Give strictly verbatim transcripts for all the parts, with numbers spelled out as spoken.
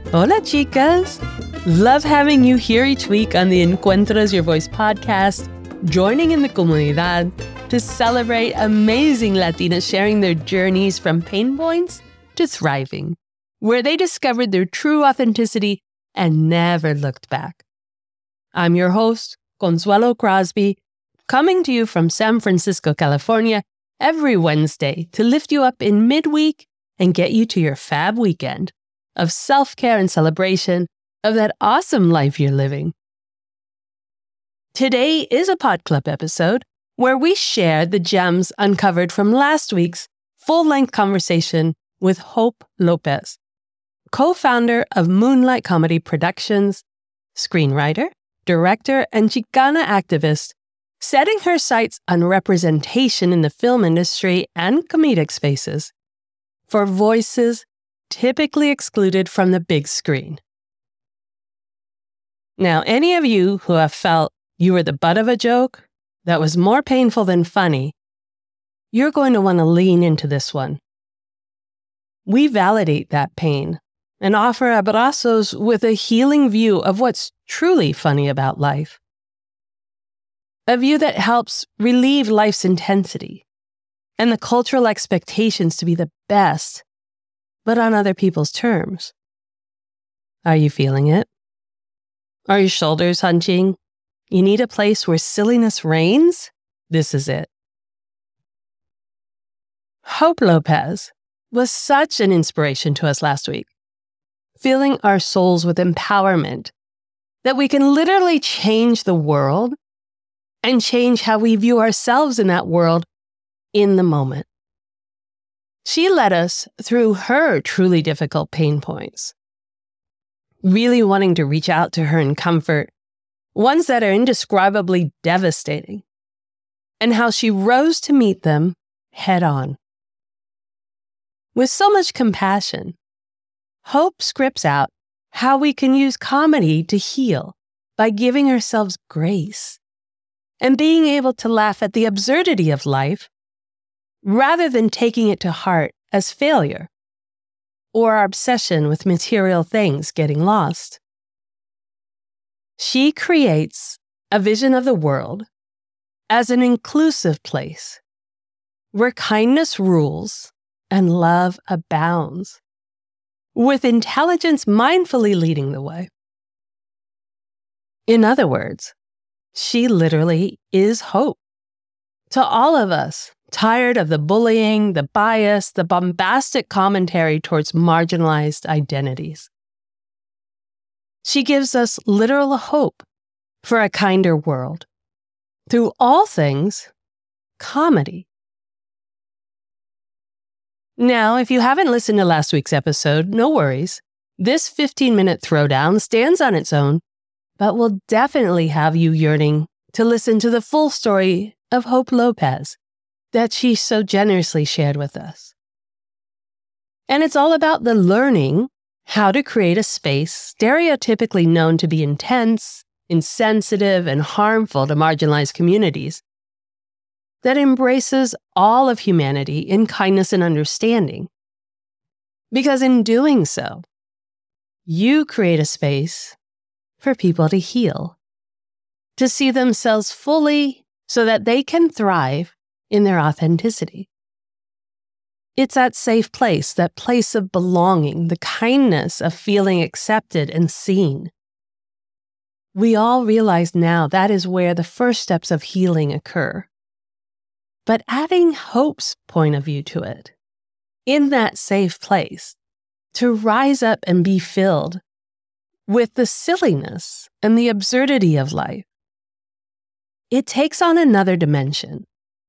Hola, chicas! Love having you here each week on the Encuentras Your Voice podcast, joining in the comunidad to celebrate amazing Latinas sharing their journeys from pain points to thriving, where they discovered their true authenticity and never looked back. I'm your host, Consuelo Crosby, coming to you from San Francisco, California, every Wednesday to lift you up in midweek and get you to your fab weekend of self-care and celebration of that awesome life you're living. Today is a Pod Club episode where we share the gems uncovered from last week's full-length conversation with Hope Lopez, co-founder of Moonlight Comedy Productions, screenwriter, director, and Chicana activist, setting her sights on representation in the film industry and comedic spaces for voices typically excluded from the big screen. Now, any of you who have felt you were the butt of a joke that was more painful than funny, you're going to want to lean into this one. We validate that pain and offer abrazos with a healing view of what's truly funny about life. A view that helps relieve life's intensity and the cultural expectations to be the best, but on other people's terms. Are you feeling it? Are your shoulders hunching? You need a place where silliness reigns? This is it. Hope Lopez was such an inspiration to us last week, filling our souls with empowerment that we can literally change the world and change how we view ourselves in that world in the moment. She led us through her truly difficult pain points, really wanting to reach out to her in comfort, ones that are indescribably devastating, and how she rose to meet them head on. With so much compassion, Hope scripts out how we can use comedy to heal by giving ourselves grace and being able to laugh at the absurdity of life rather than taking it to heart as failure or our obsession with material things getting lost. She creates a vision of the world as an inclusive place where kindness rules and love abounds, with intelligence mindfully leading the way. In other words, she literally is hope to all of us tired of the bullying, the bias, the bombastic commentary towards marginalized identities. She gives us literal hope for a kinder world through all things comedy. Now, if you haven't listened to last week's episode, no worries. This fifteen-minute throwdown stands on its own, but will definitely have you yearning to listen to the full story of Hope Lopez that she so generously shared with us. And it's all about the learning how to create a space stereotypically known to be intense, insensitive, and harmful to marginalized communities that embraces all of humanity in kindness and understanding. Because in doing so, you create a space for people to heal, to see themselves fully so that they can thrive in their authenticity. It's that safe place, that place of belonging, the kindness of feeling accepted and seen. We all realize now that is where the first steps of healing occur. But adding Hope's point of view to it, in that safe place, to rise up and be filled with the silliness and the absurdity of life, it takes on another dimension.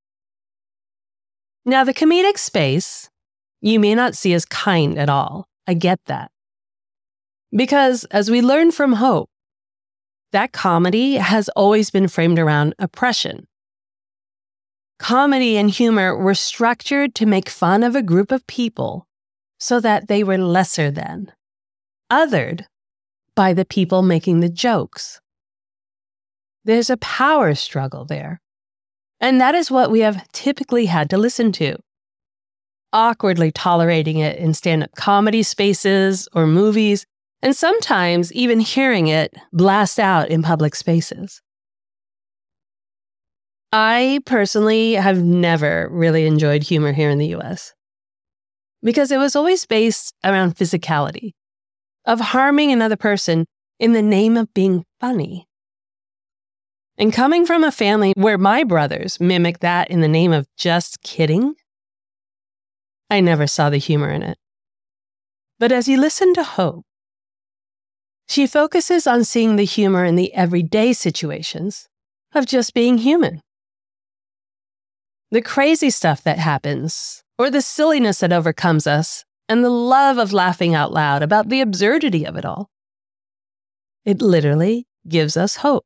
Now, the comedic space, you may not see as kind at all. I get that. Because as we learn from Hope, that comedy has always been framed around oppression. Comedy and humor were structured to make fun of a group of people so that they were lesser than, othered by the people making the jokes. There's a power struggle there. And that is what we have typically had to listen to. Awkwardly tolerating it in stand-up comedy spaces or movies and sometimes even hearing it blast out in public spaces. I personally have never really enjoyed humor here in the U S because it was always based around physicality, of harming another person in the name of being funny. And coming from a family where my brothers mimic that in the name of just kidding, I never saw the humor in it. But as you listen to Hope, she focuses on seeing the humor in the everyday situations of just being human. The crazy stuff that happens, or the silliness that overcomes us, and the love of laughing out loud about the absurdity of it all. It literally gives us hope.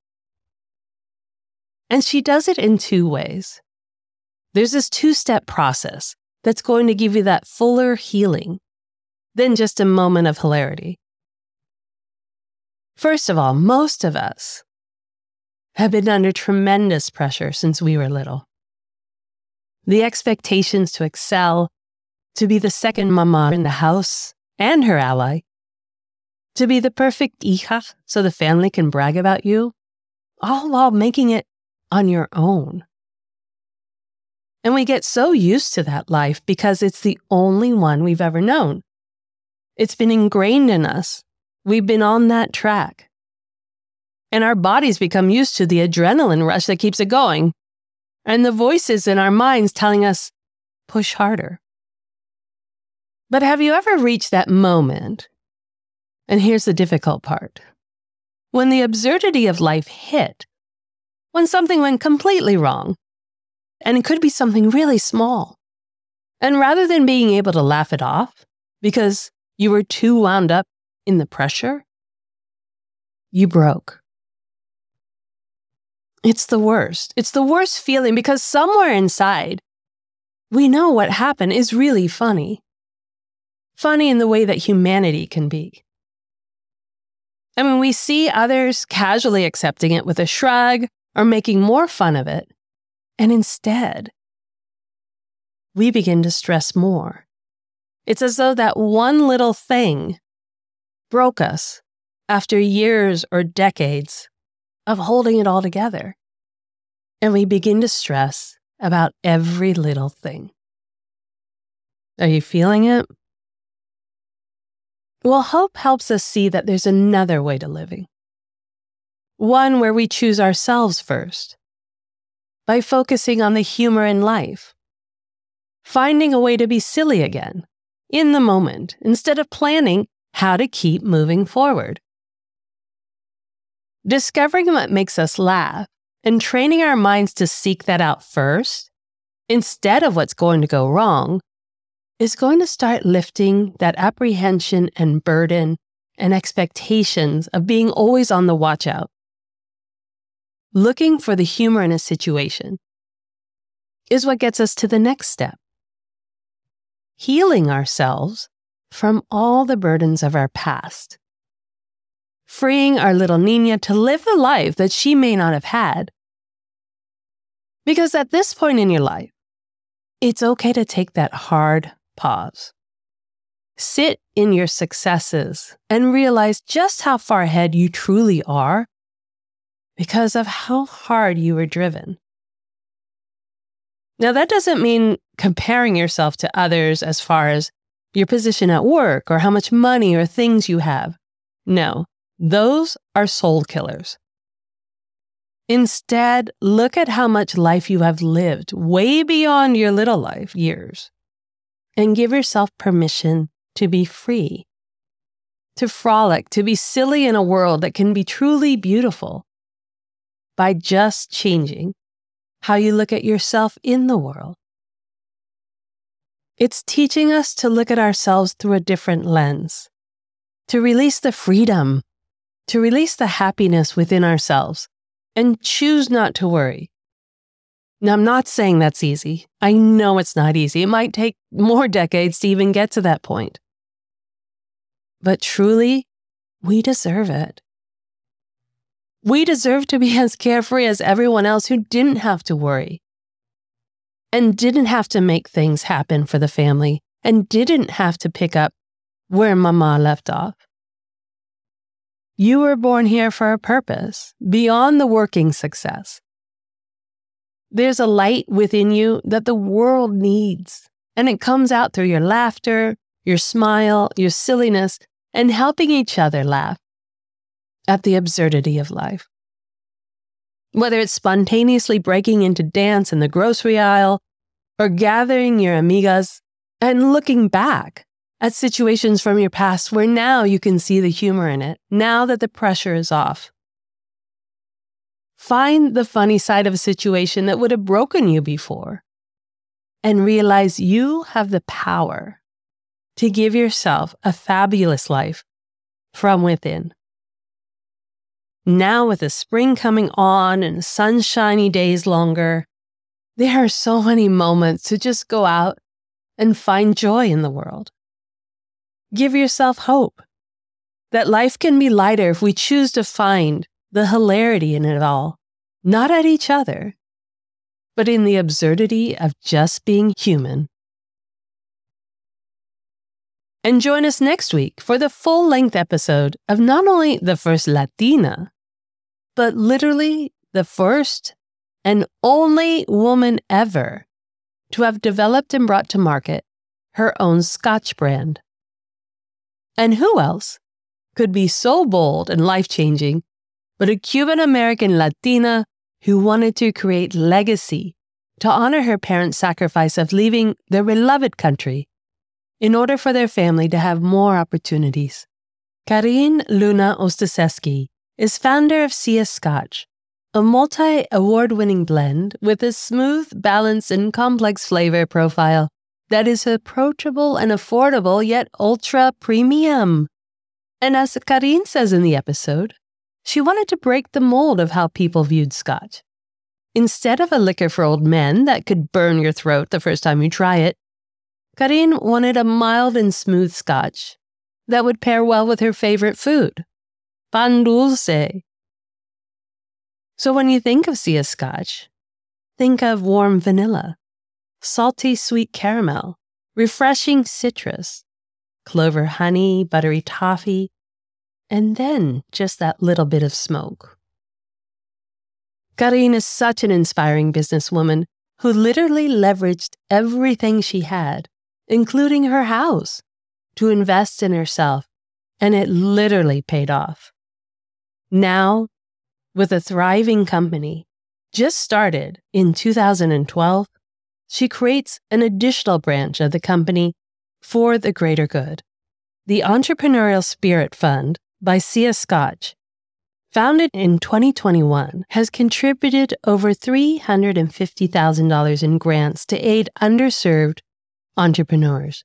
And she does it in two ways. There's this two-step process that's going to give you that fuller healing than just a moment of hilarity. First of all, most of us have been under tremendous pressure since we were little. The expectations to excel, to be the second mama in the house and her ally, to be the perfect hija so the family can brag about you, all while making it on your own. And we get so used to that life because it's the only one we've ever known. It's been ingrained in us. We've been on that track. And our bodies become used to the adrenaline rush that keeps it going, and the voices in our minds telling us, push harder. But have you ever reached that moment? And here's the difficult part. When the absurdity of life hit, when something went completely wrong, and it could be something really small, and rather than being able to laugh it off because you were too wound up in the pressure, you broke. It's the worst. It's the worst feeling because somewhere inside, we know what happened is really funny. Funny in the way that humanity can be. And when we see others casually accepting it with a shrug or making more fun of it, and instead, we begin to stress more. It's as though that one little thing broke us after years or decades of holding it all together. And we begin to stress about every little thing. Are you feeling it? Well, hope helps us see that there's another way to living. One where we choose ourselves first, by focusing on the humor in life, finding a way to be silly again, in the moment, instead of planning how to keep moving forward. Discovering what makes us laugh and training our minds to seek that out first, instead of what's going to go wrong, is going to start lifting that apprehension and burden and expectations of being always on the watch out. Looking for the humor in a situation is what gets us to the next step. Healing ourselves from all the burdens of our past. Freeing our little Nina to live the life that she may not have had. Because at this point in your life, it's okay to take that hard pause. Sit in your successes and realize just how far ahead you truly are because of how hard you were driven. Now, that doesn't mean comparing yourself to others as far as your position at work or how much money or things you have. No, those are soul killers. Instead, look at how much life you have lived way beyond your little life years and give yourself permission to be free, to frolic, to be silly in a world that can be truly beautiful by just changing how you look at yourself in the world. It's teaching us to look at ourselves through a different lens, to release the freedom, to release the happiness within ourselves, and choose not to worry. Now, I'm not saying that's easy. I know it's not easy. It might take more decades to even get to that point. But truly, we deserve it. We deserve to be as carefree as everyone else who didn't have to worry and didn't have to make things happen for the family and didn't have to pick up where Mama left off. You were born here for a purpose, beyond the working success. There's a light within you that the world needs, and it comes out through your laughter, your smile, your silliness, and helping each other laugh at the absurdity of life. Whether it's spontaneously breaking into dance in the grocery aisle, or gathering your amigas and looking back at situations from your past where now you can see the humor in it, now that the pressure is off. Find the funny side of a situation that would have broken you before and realize you have the power to give yourself a fabulous life from within. Now, with the spring coming on and sunshiny days longer, there are so many moments to just go out and find joy in the world. Give yourself hope that life can be lighter if we choose to find the hilarity in it all, not at each other, but in the absurdity of just being human. And join us next week for the full-length episode of not only the first Latina, but literally the first and only woman ever to have developed and brought to market her own Scotch brand. And who else could be so bold and life-changing but a Cuban-American Latina who wanted to create legacy to honor her parents' sacrifice of leaving their beloved country in order for their family to have more opportunities. Karine Luna Ostaseski is founder of Sia Scotch, a multi-award-winning blend with a smooth, balanced, and complex flavor profile that is approachable and affordable, yet ultra-premium. And as Karine says in the episode, she wanted to break the mold of how people viewed Scotch. Instead of a liquor for old men that could burn your throat the first time you try it, Karine wanted a mild and smooth Scotch that would pair well with her favorite food, pan dulce. So when you think of Sia Scotch, think of warm vanilla, salty sweet caramel, refreshing citrus, clover honey, buttery toffee, and then just that little bit of smoke. Karine is such an inspiring businesswoman who literally leveraged everything she had, including her house, to invest in herself, and it literally paid off. Now, with a thriving company, just started in two thousand twelve, she creates an additional branch of the company for the greater good. The Entrepreneurial Spirit Fund by Sia Scotch, founded in twenty twenty-one, has contributed over three hundred fifty thousand dollars in grants to aid underserved entrepreneurs.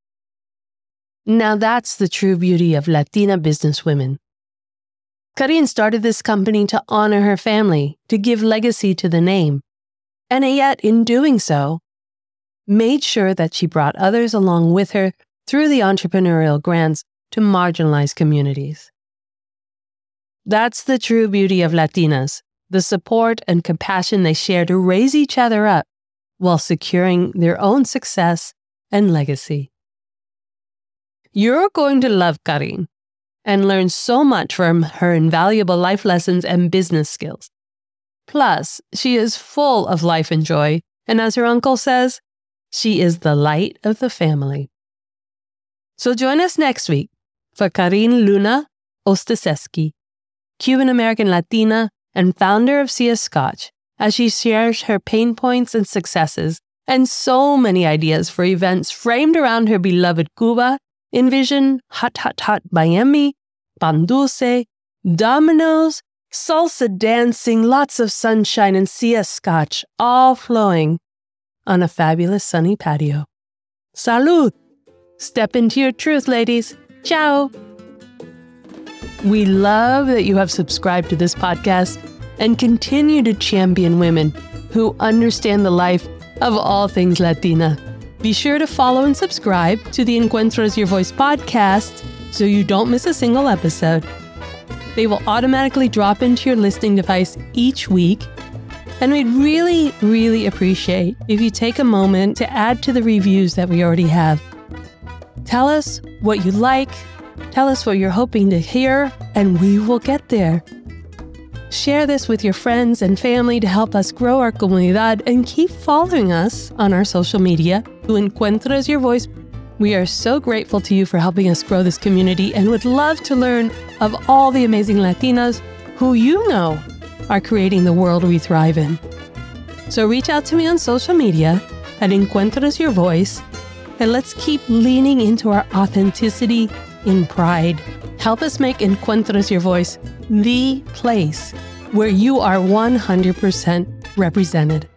Now that's the true beauty of Latina businesswomen. Karine started this company to honor her family, to give legacy to the name, and yet in doing so, made sure that she brought others along with her through the entrepreneurial grants to marginalized communities. That's the true beauty of Latinas, the support and compassion they share to raise each other up while securing their own success and legacy. You're going to love Karine and learn so much from her invaluable life lessons and business skills. Plus, she is full of life and joy, and as her uncle says, she is the light of the family. So join us next week for Karine Luna Ostaseski, Cuban-American Latina and founder of Sia Scotch, as she shares her pain points and successes and so many ideas for events framed around her beloved Cuba. Envision hot, hot, hot Miami, pan dulce, dominoes, salsa dancing, lots of sunshine, and Sia Scotch, all flowing on a fabulous sunny patio. Salud! Step into your truth, ladies. Ciao! We love that you have subscribed to this podcast and continue to champion women who understand the life of all things Latina. Be sure to follow and subscribe to the Encuentras Your Voice podcast so you don't miss a single episode. They will automatically drop into your listening device each week, and we'd really, really appreciate if you take a moment to add to the reviews that we already have. Tell us what you like, Tell us what you're hoping to hear, and we will get there. Share this with your friends and family to help us grow our comunidad, and keep following us on our social media to Encuentras Your Voice. We are so grateful to you for helping us grow this community and would love to learn of all the amazing Latinas who you know are creating the world we thrive in. So reach out to me on social media at Encuentras Your Voice, and let's keep leaning into our authenticity in pride. Help us make Encuentras Your Voice the place where you are one hundred percent represented.